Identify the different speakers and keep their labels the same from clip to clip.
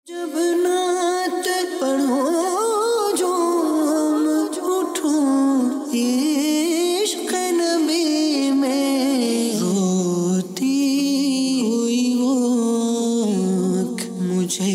Speaker 1: جب نعت پڑھو جو ہم اٹھوں عشق نبی میں روتی ہوئی وہ آنکھ مجھے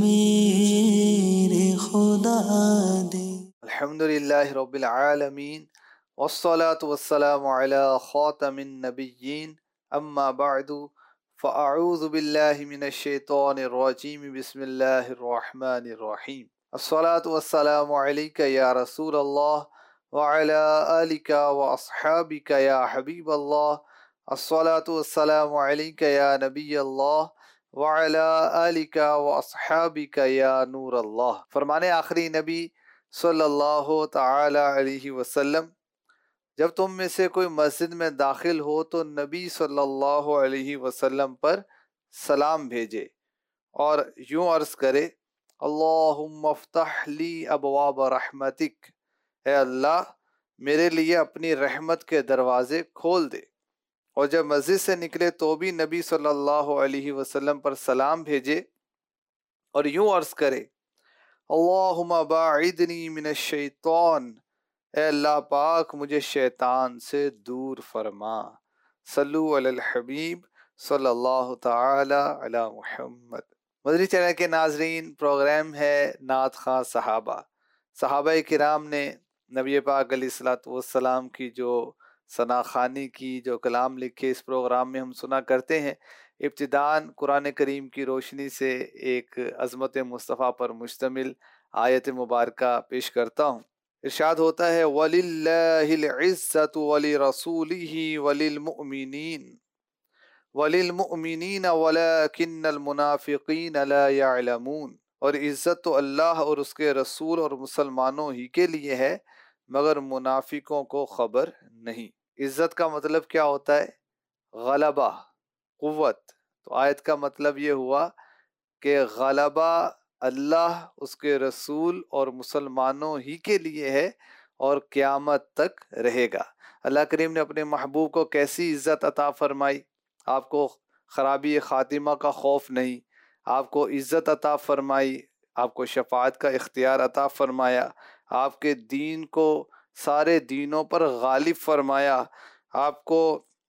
Speaker 1: میرے خدا دے۔
Speaker 2: الحمدللہ رب العالمین والصلاة والسلام علی خاتم النبیین اما بعد فاعوذ باللہ من الشیطان الرجیم بسم اللہ الرحمن الرحیم الصلاة والسلام علیک یا رسول اللہ وعلی آلک واصحابک یا حبیب اللہ الصلاة والسلام علیک یا نبی اللہ وعلی آلک واصحابک یا نور اللہ۔ فرمانے آخری نبی صلی اللہ تعالی علیہ وسلم، جب تم میں سے کوئی مسجد میں داخل ہو تو نبی صلی اللہ علیہ وسلم پر سلام بھیجے اور یوں عرض کرے، اللہم افتح لی ابواب رحمتک، اے اللہ میرے لیے اپنی رحمت کے دروازے کھول دے۔ اور جب مسجد سے نکلے تو بھی نبی صلی اللہ علیہ وسلم پر سلام بھیجے اور یوں عرض کرے، اللہم باعدنی من الشیطان، اے اللہ پاک مجھے شیطان سے دور فرما۔ صلو علی الحبیب صلی اللہ تعالی علی محمد۔ مدنی چینل کے ناظرین، پروگرام ہے نعت خواں صحابہ کرام نے نبی پاک علیہ الصلوۃ والسلام کی جو ثنا خوانی کی، جو کلام لکھے، اس پروگرام میں ہم سنا کرتے ہیں۔ ابتداً قرآن کریم کی روشنی سے ایک عظمت مصطفیٰ پر مشتمل آیت مبارکہ پیش کرتا ہوں۔ ارشاد ہوتا ہے، وَلِلَّهِ الْعِزَّةُ وَلِرَسُولِهِ وَلِلْمُؤْمِنِينَ وَلَكِنَّ الْمُنَافِقِينَ لَا يَعْلَمُونَ، اور عزت تو اللہ اور اس کے رسول اور مسلمانوں ہی کے لیے ہے مگر منافقوں کو خبر نہیں۔ عزت کا مطلب کیا ہوتا ہے؟ غلبہ، قوت۔ تو آیت کا مطلب یہ ہوا کہ غلبہ اللہ، اس کے رسول اور مسلمانوں ہی کے لیے ہے اور قیامت تک رہے گا۔ اللہ کریم نے اپنے محبوب کو کیسی عزت عطا فرمائی؟ آپ کو خرابی خاتمہ کا خوف نہیں، آپ کو عزت عطا فرمائی، آپ کو شفاعت کا اختیار عطا فرمایا، آپ کے دین کو سارے دینوں پر غالب فرمایا، آپ کو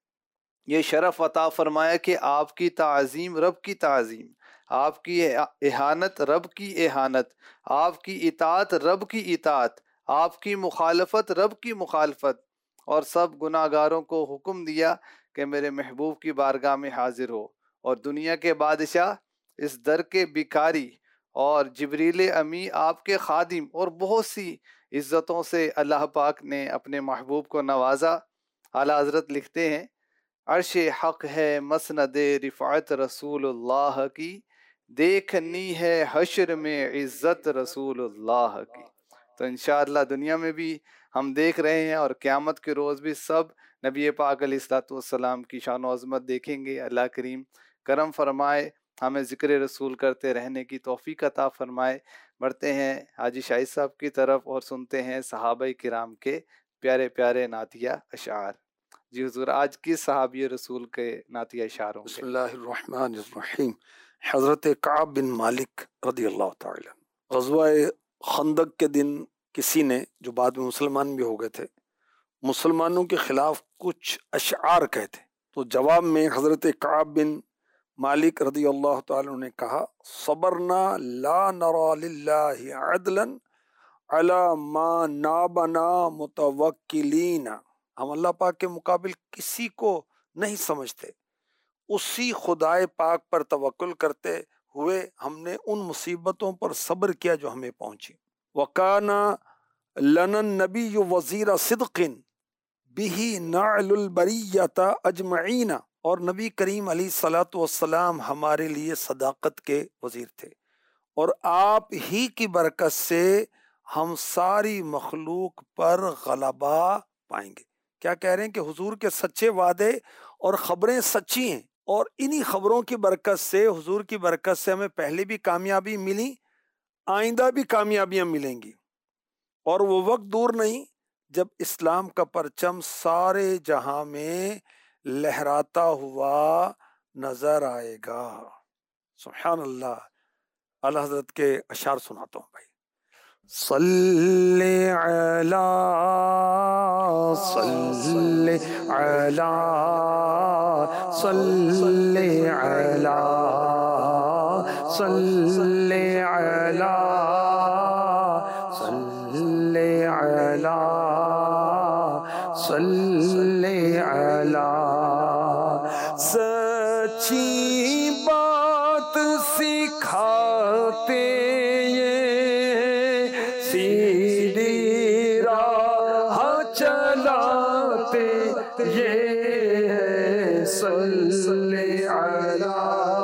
Speaker 2: یہ شرف عطا فرمایا کہ آپ کی تعظیم رب کی تعظیم، آپ کی اہانت رب کی اہانت، آپ کی اطاعت رب کی اطاعت، آپ کی مخالفت رب کی مخالفت، اور سب گناہ گاروں کو حکم دیا کہ میرے محبوب کی بارگاہ میں حاضر ہو۔ اور دنیا کے بادشاہ اس در کے بھکاری اور جبریل امی آپ کے خادم، اور بہت سی عزتوں سے اللہ پاک نے اپنے محبوب کو نوازا۔ اعلیٰ حضرت لکھتے ہیں، عرش حق ہے مسند رفعت رسول اللہ کی، دیکھنی ہے حشر میں عزت رسول اللہ کی۔ تو انشاءاللہ دنیا میں بھی ہم دیکھ رہے ہیں اور قیامت کے روز بھی سب نبی پاک علیہ الصلوۃ والسلام کی شان و عظمت دیکھیں گے۔ اللہ کریم کرم فرمائے، ہمیں ذکر رسول کرتے رہنے کی توفیق عطا فرمائے۔ بڑھتے ہیں حاجی شاہد صاحب کی طرف اور سنتے ہیں صحابہ کرام کے پیارے پیارے نعتیہ اشعار۔ جی حضور، آج کس صحابی رسول کے نعتیہ اشعار ہوں
Speaker 3: بسم
Speaker 2: گے؟
Speaker 3: اللہ الرحمن الرحیم۔ حضرت کعب بن مالک رضی اللہ تعالی عنہ، غزوہ خندق کے دن کسی نے، جو بعد میں مسلمان بھی ہو گئے تھے، مسلمانوں کے خلاف کچھ اشعار کہتے، تو جواب میں حضرت کعب بن مالک رضی اللہ تعالی عنہ نے کہا، صبرنا لا نرى للہ عدلا علی ما نابنا متوکلین، ہم اللہ پاک کے مقابل کسی کو نہیں سمجھتے، اسی خدائے پاک پر توکل کرتے ہوئے ہم نے ان مصیبتوں پر صبر کیا جو ہمیں پہنچی۔ وَكَانَ لَنَا النَّبِيُّ وَزِيرَ صِدْقٍ بِهِ نَعْلُ الْبَرِيَّةَ أَجْمَعِينَ، اور نبی کریم علیہ الصلوۃ والسلام ہمارے لیے صداقت کے وزیر تھے، اور آپ ہی کی برکت سے ہم ساری مخلوق پر غلبہ پائیں گے۔ کیا کہہ رہے ہیں کہ حضور کے سچے وعدے اور خبریں سچی ہیں، اور انہی خبروں کی برکت سے، حضور کی برکت سے ہمیں پہلے بھی کامیابی ملی، آئندہ بھی کامیابیاں ملیں گی، اور وہ وقت دور نہیں جب اسلام کا پرچم سارے جہاں میں لہراتا ہوا نظر آئے گا۔ سبحان اللہ۔ اعلیٰ حضرت کے اشعار سناتا ہوں بھائی. صلی علی صلی علی صلی علی صلی علی صلی علی صلی علی. سچی بات سکھاتے سیدھی راہ چلاتے یہ صلی علی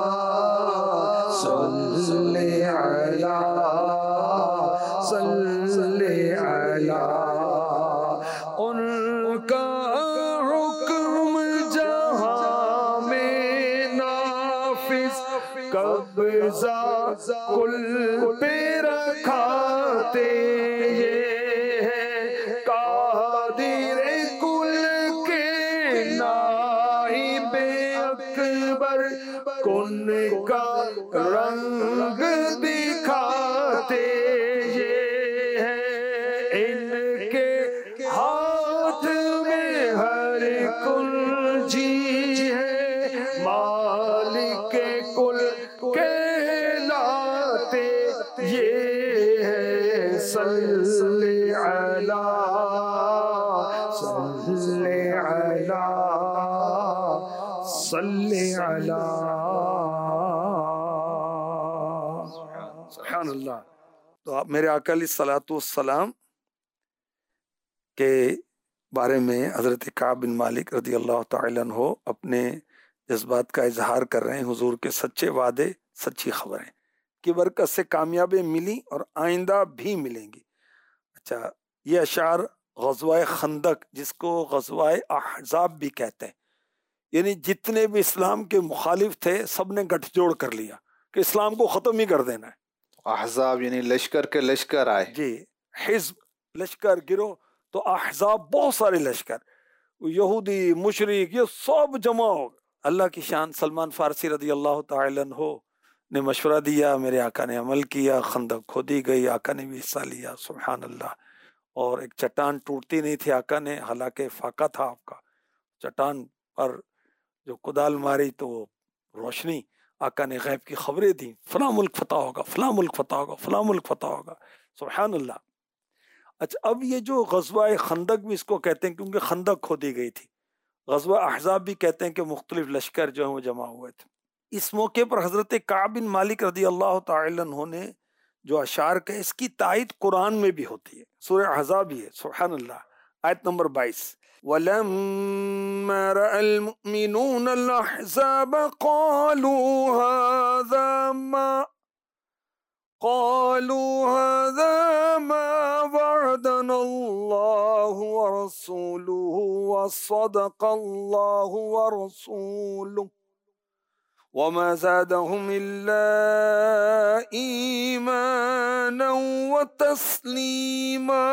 Speaker 3: صلی علی صلی علی. ان کا حکم جہاں میں نافذ قبضہ کل پہ رکھاتے یہ قادر کل کے نائب اکبر کن کا رنگ دکھاتے یہ ان کے ہاتھ میں ہر کنجی ہے مالک کل کہلاتے یہ صلی علی صلی علی صلی علی. سبحان اللہ. تو آپ میرے آقا علیہ الصلوۃ والسلام کے بارے میں حضرت کعب بن مالک رضی اللہ تعالیٰ عنہ اپنے جذبات کا اظہار کر رہے ہیں. حضور کے سچے وعدے سچی خبریں کی برکت سے کامیابی ملی اور آئندہ بھی ملیں گی. اچھا یہ اشعار غزوہ خندق جس کو غزوہ احزاب بھی کہتے ہیں، یعنی جتنے بھی اسلام کے مخالف تھے سب نے گٹھ جوڑ کر لیا کہ اسلام کو ختم ہی کر دینا ہے.
Speaker 2: احزاب یعنی لشکر کے لشکر آئے.
Speaker 3: جی حزب لشکر گروہ، تو احزاب بہت سارے لشکر، یہودی مشرک یہ سب جمع ہو. اللہ کی شان. سلمان فارسی رضی اللہ تعالی عنہ نے مشورہ دیا، میرے آقا نے عمل کیا، خندق کھودی گئی، آقا نے بھی حصہ لیا. سبحان اللہ. اور ایک چٹان ٹوٹتی نہیں تھی آقا نے، حالانکہ فاقہ تھا آپ کا. چٹان پر جو کدال ماری تو روشنی، آقا نے غیب کی خبریں دی، فلاں ملک فتح ہوگا، فلاں ملک فتح ہوگا، فلاں ملک فتح ہوگا. سبحان اللہ. اچھا اب یہ جو غزوہ خندق بھی اس کو کہتے ہیں کیونکہ خندق کھودی گئی تھی. غزوہ احزاب بھی کہتے ہیں کہ مختلف لشکر جو ہیں وہ جمع ہوئے تھے. اس موقع پر حضرت کعب بن مالک رضی اللہ تعالی عنہ نے جو اشعار کہے اس کی تائید قرآن میں بھی ہوتی ہے. سورہ احزاب ہی ہے. سبحان اللہ. آیت نمبر 22. وَلَمَّا رَأَى الْمُؤْمِنُونَ الْأَحْزَابَ قَالُوا هَذَا مَا وَعَدَنَا اللَّهُ وَرَسُولُهُ وَصَدَقَ اللَّهُ وَرَسُولُهُ وَمَا زَادَهُمْ إِلَّا إِيمَانًا وَتَسْلِيمًا.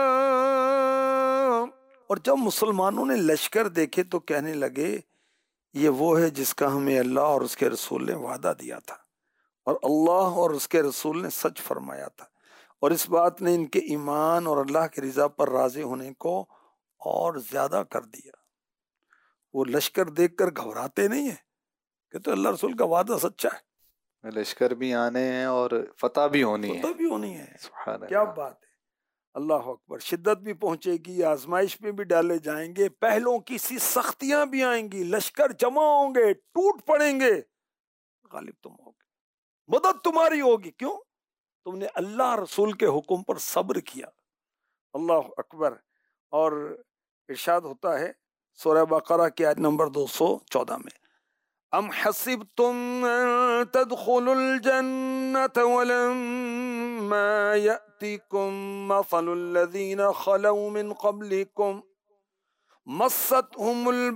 Speaker 3: اور جب مسلمانوں نے لشکر دیکھے تو کہنے لگے یہ وہ ہے جس کا ہمیں اللہ اور اس کے رسول نے وعدہ دیا تھا اور اللہ اور اس کے رسول نے سچ فرمایا تھا. اور اس بات نے ان کے ایمان اور اللہ کی رضا پر راضی ہونے کو اور زیادہ کر دیا. وہ لشکر دیکھ کر گھبراتے نہیں ہیں کہ تو اللہ رسول کا وعدہ سچا ہے.
Speaker 2: لشکر بھی آنے ہیں اور فتح بھی ہونی ہے.
Speaker 3: فتح بھی ہونی ہے.
Speaker 2: سبحان
Speaker 3: کیا
Speaker 2: اللہ.
Speaker 3: بات ہے. اللہ اکبر. شدت بھی پہنچے گی، آزمائش میں بھی ڈالے جائیں گے، پہلوں کی سی سختیاں بھی آئیں گی، لشکر جمع ہوں گے، ٹوٹ پڑیں گے، غالب تم ہوگے، مدد تمہاری ہوگی. کیوں؟ تم نے اللہ رسول کے حکم پر صبر کیا. اللہ اکبر. اور ارشاد ہوتا ہے سورہ بقرہ کی آیت نمبر 214 میں، ام حسبتم ان تدخلوا الجنة ولما يأتكم مثل الذين خلوا من قبلكم مستهم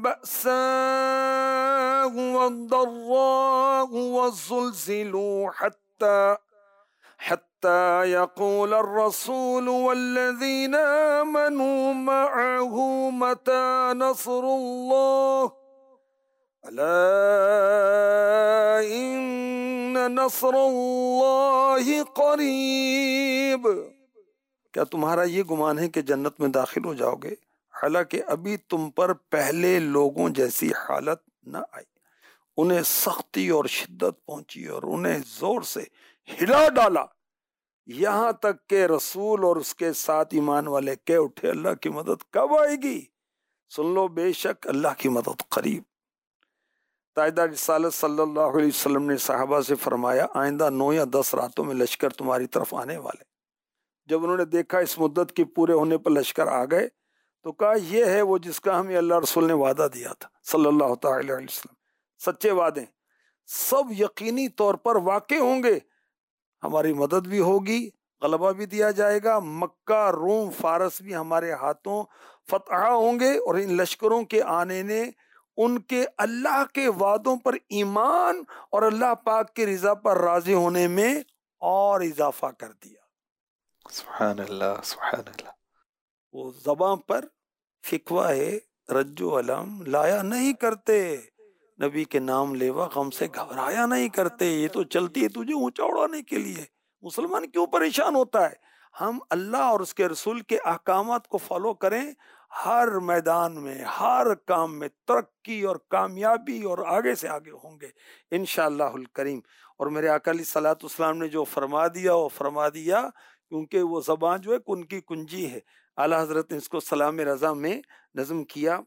Speaker 3: البأساء والضراء والزلزلوا حتى يقول الرسول والذين آمنوا معه متى نصر الله الا ان نصر اللہ قریب، کیا تمہارا یہ گمان ہے کہ جنت میں داخل ہو جاؤ گے حالانکہ ابھی تم پر پہلے لوگوں جیسی حالت نہ آئی، انہیں سختی اور شدت پہنچی اور انہیں زور سے ہلا ڈالا، یہاں تک کہ رسول اور اس کے ساتھ ایمان والے کہہ اٹھے اللہ کی مدد کب آئے گی؟ سن لو بے شک اللہ کی مدد قریب۔ تاجدار رسالت صلی اللہ علیہ وسلم نے صحابہ سے فرمایا آئندہ 9 یا 10 راتوں میں لشکر تمہاری طرف آنے والے۔ جب انہوں نے دیکھا اس مدت کے پورے ہونے پر لشکر آ گئے تو کہا یہ ہے وہ جس کا ہمیں اللہ رسول نے وعدہ دیا تھا صلی اللہ تعالی علیہ وسلم، سچے وعدے سب یقینی طور پر واقع ہوں گے، ہماری مدد بھی ہوگی، غلبہ بھی دیا جائے گا، مکہ روم فارس بھی ہمارے ہاتھوں فتح ہوں گے، اور ان لشکروں کے آنے نے ان کے اللہ کے وعدوں پر ایمان اور اللہ پاک کی رضا پر راضی ہونے میں اور اضافہ کر دیا۔
Speaker 2: سبحان اللہ سبحان اللہ۔
Speaker 3: وہ زباں پر فکوہ ہے رج و علم لایا نہیں کرتے، نبی کے نام لیوا غم سے گھبرایا نہیں کرتے، یہ تو چلتی ہے تجھے اونچا اڑانے کے لیے، مسلمان کیوں پریشان ہوتا ہے؟ ہم اللہ اور اس کے رسول کے احکامات کو فالو کریں، ہر میدان میں ہر کام میں ترقی اور کامیابی اور آگے سے آگے ہوں گے انشاءاللہ الکریم۔ اور میرے آقا علیہ الصلوۃ والسلام نے جو فرما دیا وہ فرما دیا، کیونکہ وہ زبان جو ہے کن کی کنجی ہے۔ اعلیٰ حضرت نے اس کو سلام رضا میں نظم کیا،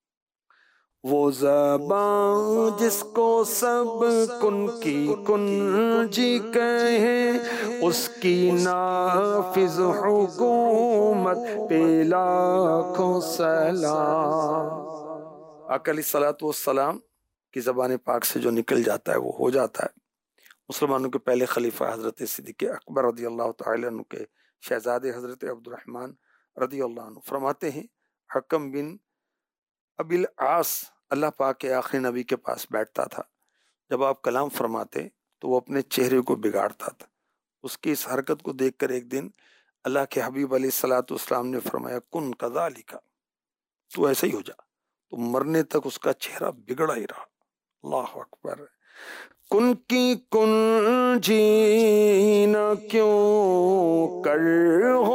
Speaker 3: وہ زبان جس کو سب کن کی کنجی کہیں، اس کی نافذ حکومت پہ لاکھوں سلام۔ آقا علیہ الصلوۃ والسلام کی زبان پاک سے جو نکل جاتا ہے وہ ہو جاتا ہے۔ مسلمانوں کے پہلے خلیفہ حضرت صدیق اکبر رضی اللہ تعالی عنہ کے شہزادے حضرت عبد الرحمن رضی اللہ عنہ فرماتے ہیں، حکم بن ابی العاص اللہ پاک کے آخری نبی کے پاس بیٹھتا تھا، جب آپ کلام فرماتے تو وہ اپنے چہرے کو بگاڑتا تھا۔ اس کی اس حرکت کو دیکھ کر ایک دن اللہ کے حبیب علیہ الصلوۃ والسلام نے فرمایا کن کذالک، تو ایسا ہی ہو جا۔ تو مرنے تک اس کا چہرہ بگڑا ہی رہا۔ اللہ اکبر۔ کن کی کنجی نہ کیوں کر ہو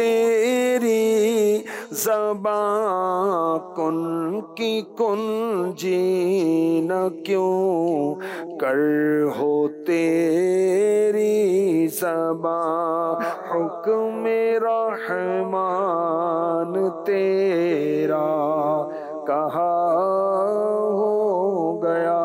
Speaker 3: تیری زباں، کن کی کنجی نہ کیوں کر ہو تیری زباں، حکم رحمان تیرا کہاں ہو گیا۔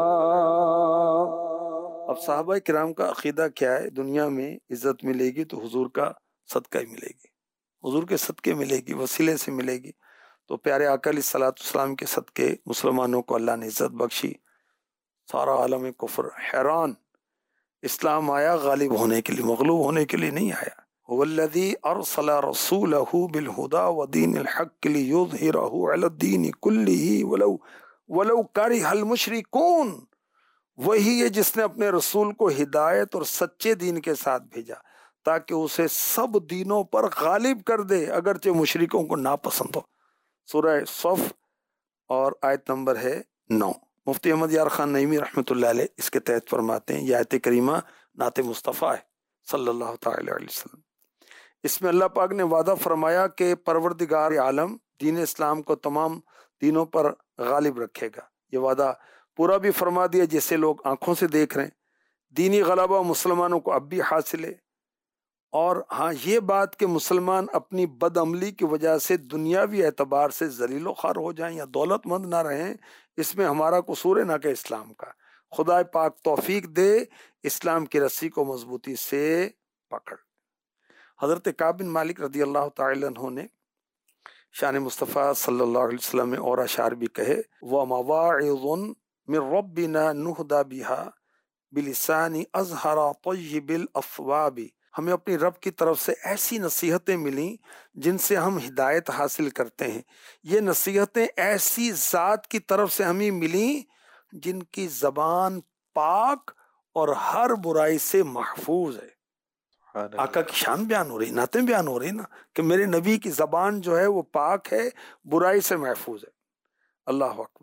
Speaker 3: اب صحابہ کرام کا عقیدہ کیا ہے؟ دنیا میں عزت ملے گی تو حضور کا صدقہ ہی ملے گی، حضور کے صدقے ملے گی، وسیلے سے ملے گی۔ تو پیارے آقا علیہ الصلوۃ والسلام کے صدقے مسلمانوں کو اللہ نے عزت بخشی، سارا عالم کفر حیران۔ اسلام آیا غالب ہونے کے لیے، مغلوب ہونے کے لیے نہیں آیا۔ هو الذی ارسل رسولہ بالہدی ودین الحق لیظہرہ علی الدین کلہ ولو کرہ المشرکون، وہی ہے جس نے اپنے رسول کو ہدایت اور سچے دین کے ساتھ بھیجا تاکہ اسے سب دینوں پر غالب کر دے اگرچہ مشرکوں کو ناپسند ہو۔ سورہ صف اور آیت نمبر ہے 9۔ مفتی احمد یار خان نعیمی رحمۃ اللہ علیہ اس کے تحت فرماتے ہیں یہ آیت کریمہ نعت مصطفیٰ ہے صلی اللہ تعالی علیہ وسلم۔ اس میں اللہ پاک نے وعدہ فرمایا کہ پروردگار عالم دین اسلام کو تمام دینوں پر غالب رکھے گا۔ یہ وعدہ پورا بھی فرما دیا جیسے لوگ آنکھوں سے دیکھ رہے ہیں۔ دینی غلبہ مسلمانوں کو اب بھی حاصل ہے، اور ہاں یہ بات کہ مسلمان اپنی بد عملی کی وجہ سے دنیاوی اعتبار سے ذلیل و خوار ہو جائیں یا دولت مند نہ رہیں، اس میں ہمارا قصور ہے نہ کہ اسلام کا۔ خدا پاک توفیق دے اسلام کی رسی کو مضبوطی سے پکڑ۔ حضرت کعب بن مالک رضی اللہ تعالی عنہ نے شان مصطفیٰ صلی اللہ علیہ وسلم میں اور اشعار بھی کہے، وَمَوَاعِظٌ من ربنا نہدا بہا بلسان ازہر طیب الافواب، ہمیں اپنی رب کی طرف سے ایسی نصیحتیں ملیں جن سے ہم ہدایت حاصل کرتے ہیں۔ یہ نصیحتیں ایسی ذات کی طرف سے ہمیں ملیں جن کی زبان پاک اور ہر برائی سے محفوظ ہے۔ آقا کی شان بیان ہو رہی، نعتیں بیان ہو رہی نا کہ میرے نبی کی زبان جو ہے وہ پاک ہے، برائی سے محفوظ ہے۔ اللہ اکبر۔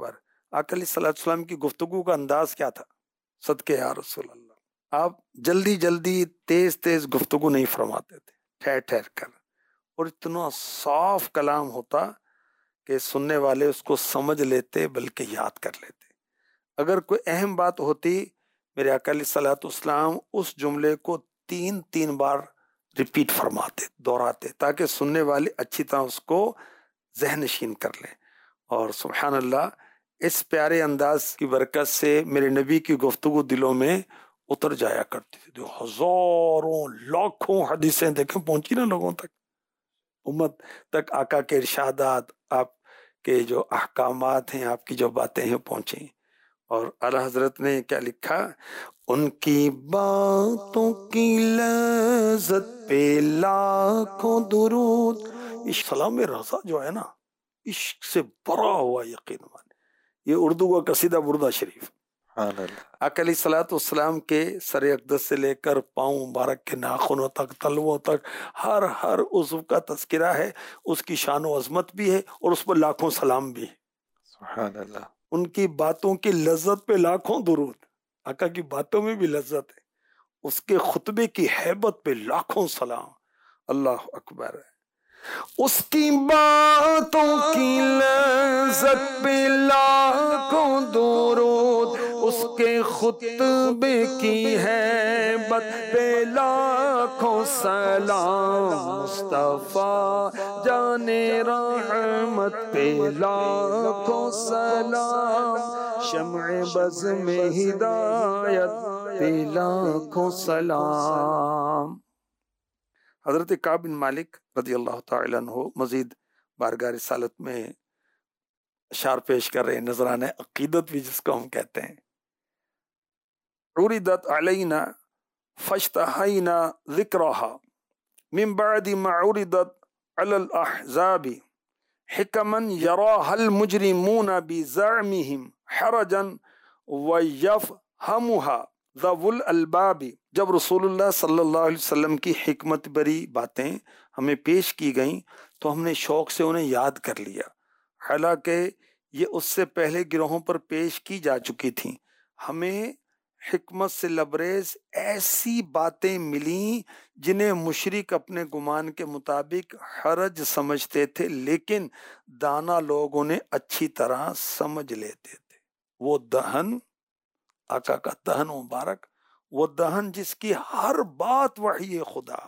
Speaker 3: آقا علیہ الصلوۃ والسلام کی گفتگو کا انداز کیا تھا؟ صدقے یا رسول اللہ، آپ جلدی جلدی تیز تیز گفتگو نہیں فرماتے تھے، ٹھہر ٹھہر کر، اور اتنا صاف کلام ہوتا کہ سننے والے اس کو سمجھ لیتے بلکہ یاد کر لیتے۔ اگر کوئی اہم بات ہوتی، میرے آقا علیہ الصلوۃ والسلام اس جملے کو 3 بار ریپیٹ فرماتے، دہراتے، تاکہ سننے والے اچھی طرح اس کو ذہن نشین کر لیں۔ اور سبحان اللہ، اس پیارے انداز کی برکت سے میرے نبی کی گفتگو دلوں میں اتر جایا کرتی تھی۔ جو ہزاروں لاکھوں حدیثیں دیکھیں پہنچی نا لوگوں تک، امت تک آقا کے ارشادات، آپ کے جو احکامات ہیں، آپ کی جو باتیں ہیں پہنچیں۔ اور اعلیٰ حضرت نے کیا لکھا؟ ان کی باتوں کی لذت پہ لاکھوں درود۔ عشق سلام رضا جو ہے نا، عشق سے بھرا ہوا یقین مان، یہ اردو کا قصیدہ بردہ شریف۔ آقا علیہ الصلوۃ والسلام کے سر اقدس سے لے کر پاؤں مبارک کے ناخنوں تک، تلووں تک، ہر عضو کا تذکرہ ہے، اس کی شان و عظمت بھی ہے، اور اس پر لاکھوں سلام بھی ہے۔
Speaker 2: سبحان اللہ۔
Speaker 3: ان کی باتوں کی لذت پہ لاکھوں درود، آقا کی باتوں میں بھی لذت ہے، اس کے خطبے کی ہیبت پہ لاکھوں سلام۔ اللہ اکبر ہے۔ اس کی باتوں کی لذت پہ لاکھوں درود، اس کے خطبے کی ہیبت پہ لاکھوں سلام، مصطفیٰ جان رحمت پہ لاکھوں سلام، شمع بز میں ہدایت پہ لاکھوں سلام۔ حضرت کعب بن مالک رضی اللہ تعالی عنہ مزید بارگاہ رسالت میں اشعار پیش کر رہے ہیں، نذرانہ عقیدت بھی جس کو ہم کہتے ہیں۔ عرضت علینا فاشتہینا ذکرہا من بعد ما عرضت علی الاحزاب حکما یراہا المجرمون بزعمہم حرجا ویفہمہا ذو الالباب۔ جب رسول اللہ صلی اللہ علیہ وسلم کی حکمت بری باتیں ہمیں پیش کی گئیں تو ہم نے شوق سے انہیں یاد کر لیا، حالانکہ یہ اس سے پہلے گروہوں پر پیش کی جا چکی تھیں۔ ہمیں حکمت سے لبریز ایسی باتیں ملیں جنہیں مشرک اپنے گمان کے مطابق حرج سمجھتے تھے، لیکن دانا لوگ انہیں اچھی طرح سمجھ لیتے تھے۔ وہ دہن، آقا کا دہن مبارک، وہ دہن جس کی ہر بات وحی خدا،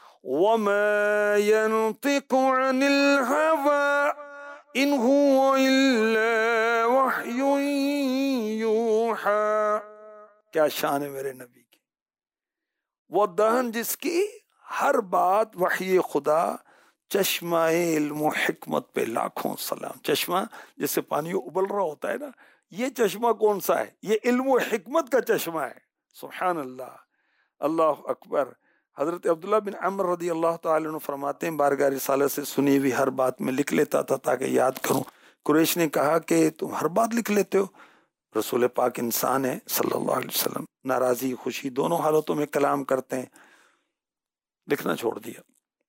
Speaker 3: وَمَا يَنطِقُ عَنِ الْهَوَىٰ إِنْ هُوَ إِلَّا وَحْيٌ يُوحَىٰ۔ کیا شان ہے میرے نبی کی، وہ دہن جس کی ہر بات وحی خدا، چشمہ علم و حکمت پہ لاکھوں سلام۔ چشمہ جس سے پانی ابل رہا ہوتا ہے نا، یہ چشمہ کون سا ہے؟ یہ علم و حکمت کا چشمہ ہے۔ سبحان اللہ، اللہ اکبر۔ حضرت عبداللہ بن عمر رضی اللہ تعالیٰ عنہ فرماتے ہیں، بارگاہ رسالت سے سنی ہوئی ہر بات میں لکھ لیتا تھا تاکہ یاد کروں۔ قریش نے کہا کہ تم ہر بات لکھ لیتے ہو؟ رسول پاک انسان ہے صلی اللہ علیہ وسلم، ناراضی خوشی دونوں حالتوں میں کلام کرتے ہیں، لکھنا چھوڑ دیا۔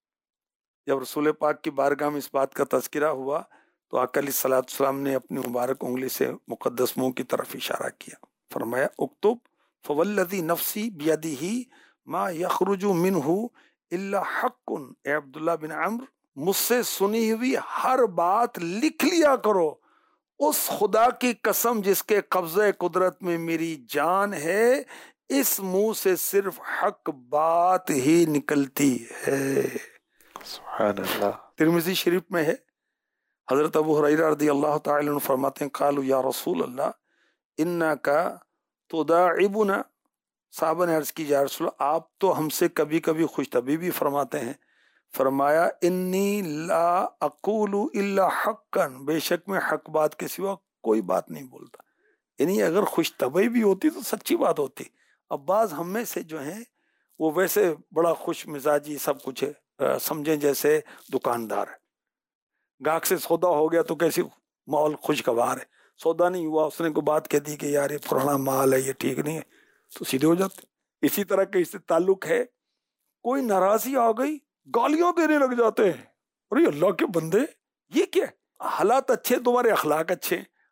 Speaker 3: جب رسول پاک کی بارگاہ میں اس بات کا تذکرہ ہوا تو آقا علیہ الصلوۃ والسلام نے اپنی مبارک انگلی سے مقدس منہ کی طرف اشارہ کیا، فرمایا اکتب فوالذی نفسی بیدہ ما یخرج منہ الا حق۔ اے عبداللہ بن عمرو، مجھ سے سنی ہوئی ہر بات لکھ لیا کرو، اس خدا کی قسم جس کے قبضہ قدرت میں میری جان ہے، اس منہ سے صرف حق بات ہی نکلتی ہے۔
Speaker 2: سبحان اللہ۔
Speaker 3: ترمذی شریف میں ہے، حضرت ابو ہریرہ رضی اللہ تعالی عنہ فرماتے ہیں، قالوا یا رسول اللہ انک تداعبنا۔ صحابہ نے عرض کی، یا رسول اللہ آپ تو ہم سے کبھی کبھی خوش طبیبی فرماتے ہیں۔ فرمایا انی لا اقول الا حقا، بے شک میں حق بات کے سوا کوئی بات نہیں بولتا۔ یعنی اگر خوش طبیبی ہوتی تو سچی بات ہوتی۔ اب بعض ہم میں سے جو ہیں وہ ویسے بڑا خوش مزاجی سب کچھ ہے، سمجھیں جیسے دکاندار ہے، گاہک سے سودا ہو گیا تو کیسی ماحول خوشگوار ہے، سودا نہیں ہوا اس نے کوئی بات کہہ دی کہ یار یہ پرانا مال ہے، یہ ٹھیک نہیں ہے، تو سیدھے ہو جاتے۔ اسی طرح کے اس سے تعلق ہے، کوئی ناراضی آ گئی گالیاں دینے لگ جاتے ہیں، اور یہ اللہ کے بندے یہ کیا ہے؟ حالات اچھے، تمہارے اخلاق اچھے،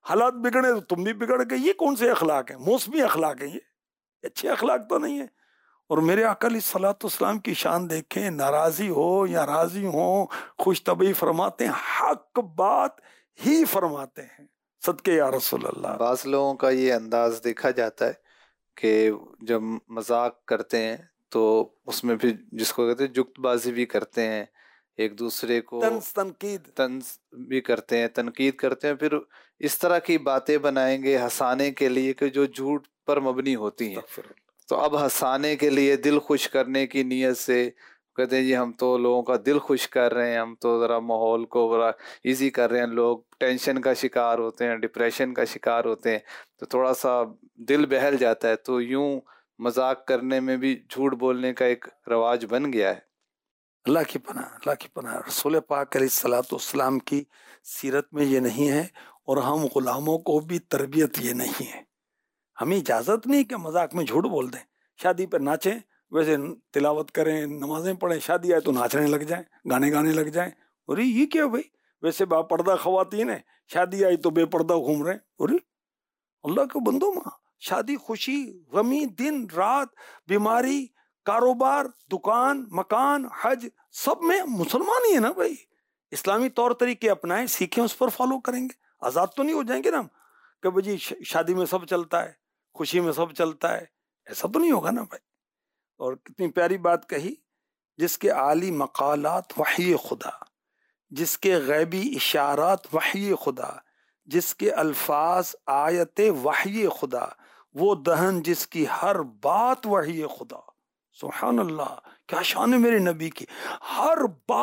Speaker 3: حالات بگڑے تو تم بھی بگڑ گئے. یہ کون سے اخلاق ہیں؟ موسمی اخلاق ہیں یہ اچھے اخلاق تو نہیں ہے. اور میرے آقا علیہ الصلوۃ والسلام کی شان دیکھیں، ناراضی ہو یا راضی ہو خوش طبعی فرماتے ہیں، حق بات ہی فرماتے ہیں. صدقے یا رسول اللہ.
Speaker 2: بعض لوگوں کا یہ انداز دیکھا جاتا ہے کہ جب مذاق کرتے ہیں تو اس میں پھر جس کو کہتے ہیں جگت بازی بھی کرتے ہیں، ایک دوسرے کو طنز بھی کرتے ہیں، تنقید کرتے ہیں، پھر اس طرح کی باتیں بنائیں گے ہنسانے کے لیے کہ جو جھوٹ پر مبنی ہوتی ہیں. تو اب ہنسانے کے لیے دل خوش کرنے کی نیت سے کہتے ہیں جی ہم تو لوگوں کا دل خوش کر رہے ہیں، ہم تو ذرا ماحول کو ذرا ایزی کر رہے ہیں. لوگ ٹینشن کا شکار ہوتے ہیں، ڈپریشن کا شکار ہوتے ہیں، تو تھوڑا سا دل بہل جاتا ہے. تو یوں مذاق کرنے میں بھی جھوٹ بولنے کا ایک رواج بن گیا ہے.
Speaker 3: اللہ کی پناہ، اللہ کی پناہ. رسول پاک علیہ الصلوۃ والسلام کی سیرت میں یہ نہیں ہے، اور ہم غلاموں کو بھی تربیت یہ نہیں ہے. ہمیں اجازت نہیں کہ مذاق میں جھوٹ بول دیں. شادی پہ ناچیں، ویسے تلاوت کریں، نمازیں پڑھیں، شادی آئے تو ناچنے لگ جائیں، گانے گانے لگ جائیں. ارے یہ کیا بھائی؟ ویسے با پردہ خواتین ہیں، شادی آئی تو بے پردہ گھوم رہے ہیں. ارے اللہ کے بندو، ماں شادی خوشی غمی دن رات بیماری کاروبار دکان مکان حج سب میں مسلمان ہی ہے نا بھائی. اسلامی طور طریقے اپنائیں، سیکھیں، اس پر فالو کریں گے. آزاد تو نہیں ہو جائیں گے نا ہم کہ بھائی جی شادی میں سب چلتا ہے، خوشی میں سب چلتا ہے. ایسا تو نہیں ہوگا نا بھائی. اور کتنی پیاری بات کہی، جس کے عالی مقالات وحی خدا، جس کے غیبی اشارات وحی خدا، جس کے الفاظ آیت وحی خدا، وہ دہن جس کی ہر بات وحی خدا. سبحان اللہ، کیا شان ہے میرے نبی کی. ہر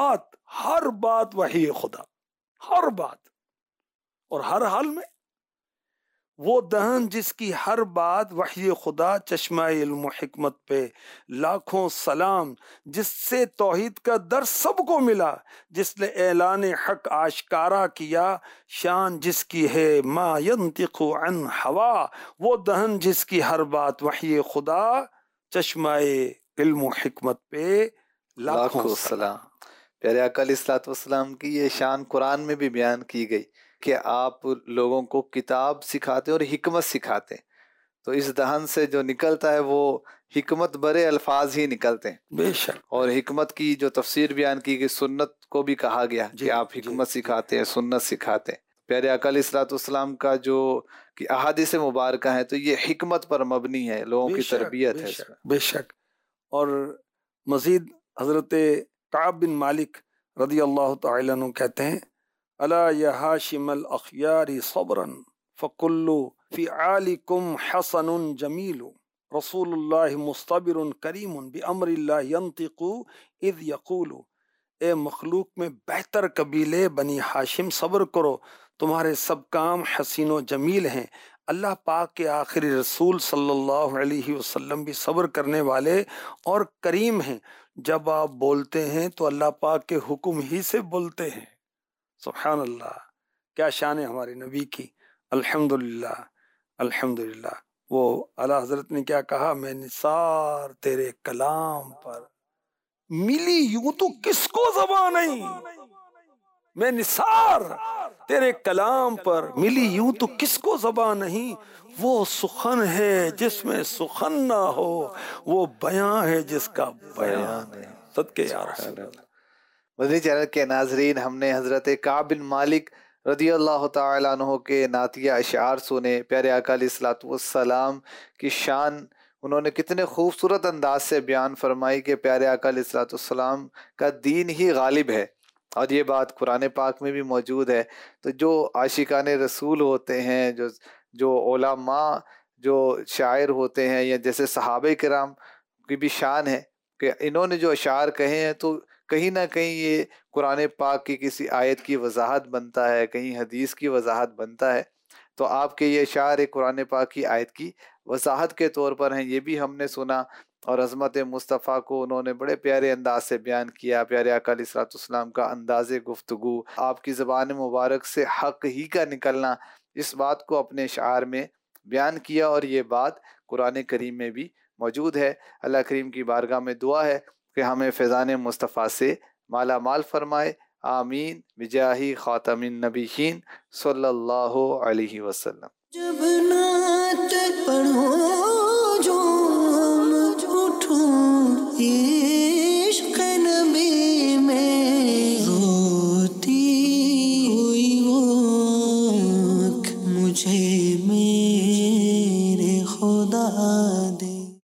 Speaker 3: بات وحی خدا، ہر بات اور ہر حال میں. وہ دہن جس کی ہر بات وحی خدا، چشمہ علم و حکمت پہ لاکھوں سلام، جس سے توحید کا درس سب کو ملا، جس نے اعلان حق آشکارا کیا، شان جس کی ہے ما ینطق عن ہوا. وہ دہن جس کی ہر بات وحی خدا، چشمہ علم و حکمت پہ لاکھوں سلام.
Speaker 2: پیارے آقا علیہ الصلوۃ والسلام کی یہ شان قرآن میں بھی بیان کی گئی کہ آپ لوگوں کو کتاب سکھاتے اور حکمت سکھاتے. تو اس دہن سے جو نکلتا ہے وہ حکمت برے الفاظ ہی نکلتے ہیں.
Speaker 3: بے شک. اور
Speaker 2: حکمت کی جو تفسیر بیان کی گئی، سنت کو بھی کہا گیا کہ آپ حکمت سکھاتے ہیں، سنت سکھاتے ہیں. پیارے آقا علیہ الصلوۃ والسلام کا جو کہ احادیث مبارکہ ہیں تو یہ حکمت پر مبنی ہے، لوگوں کی تربیت ہے.
Speaker 3: بے شک. اور مزید حضرت کعب بن مالک رضی اللہ تعالی عنہ کہتے ہیں، الا یا ہاشم الاخیار صبرا فکل فعالکم حسن جمیل، رسول اللہ مصطبر کریم بامر اللہ ینطق اذ یقول. اے مخلوق میں بہتر قبیلے بنی ہاشم، صبر کرو، تمہارے سب کام حسین و جمیل ہیں. اللہ پاک کے آخری رسول صلی اللہ علیہ وسلم بھی صبر کرنے والے اور کریم ہیں. جب آپ بولتے ہیں تو اللہ پاک کے حکم ہی سے بولتے ہیں. سبحان اللہ، کیا شان ہے ہمارے نبی کی. الحمدللہ الحمدللہ. وہ اعلیٰ حضرت نے کیا کہا، میں نثار تیرے کلام پر ملی یوں تو کس کو زبان نہیں، میں نثار تیرے کلام پر ملی یوں تو کس کو زبان نہیں. وہ سخن ہے جس میں سخن نہ ہو، وہ بیان ہے جس کا بیان ہے. صدقے یا رسول اللہ.
Speaker 2: مدنی چینل کے ناظرین، ہم نے حضرت کعب بن مالک رضی اللہ تعالیٰ عنہ کے نعتیہ اشعار سنے. پیارے آقا علیہ الصلوۃ والسلام کی شان انہوں نے کتنے خوبصورت انداز سے بیان فرمائی کہ پیارے آقا علیہ الصلوۃ والسلام کا دین ہی غالب ہے، اور یہ بات قرآن پاک میں بھی موجود ہے. تو جو عاشقان رسول ہوتے ہیں، جو علماء، جو شاعر ہوتے ہیں، یا جیسے صحابہ کرام کی بھی شان ہے کہ انہوں نے جو اشعار کہے ہیں تو کہیں نہ کہیں یہ قرآن پاک کی کسی آیت کی وضاحت بنتا ہے، کہیں حدیث کی وضاحت بنتا ہے. تو آپ کے یہ اشعار ایک قرآن پاک کی آیت کی وضاحت کے طور پر ہیں. یہ بھی ہم نے سنا، اور عظمت مصطفیٰ کو انہوں نے بڑے پیارے انداز سے بیان کیا. پیارے آقا علیہ الصلوۃ والسلام کا انداز گفتگو، آپ کی زبان مبارک سے حق ہی کا نکلنا، اس بات کو اپنے اشعار میں بیان کیا، اور یہ بات قرآن کریم میں بھی موجود ہے. اللہ کریم کی بارگاہ میں دعا ہے کہ ہمیں فیضان مصطفیٰ سے مالا مال فرمائے. آمین بجاہ خاتم النبیین صلی اللہ علیہ وسلم۔
Speaker 1: جب نعت پڑھو